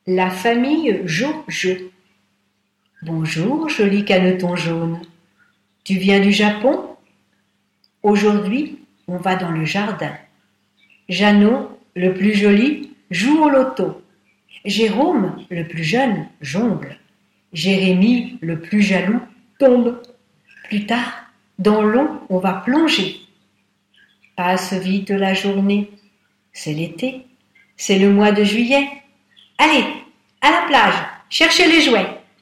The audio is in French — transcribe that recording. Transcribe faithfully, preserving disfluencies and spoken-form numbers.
La famille Jo-Jo. Bonjour, joli caneton jaune. Tu viens du Japon? Aujourd'hui, on va dans le jardin. Jeannot, le plus joli, joue au loto. Jérôme, le plus jeune, jongle. Jérémie, le plus jaloux, tombe. Plus tard, dans l'eau, on va plonger. Passe vite la journée. C'est l'été. C'est le mois de juillet. Allez, à la plage, cherchez les jouets.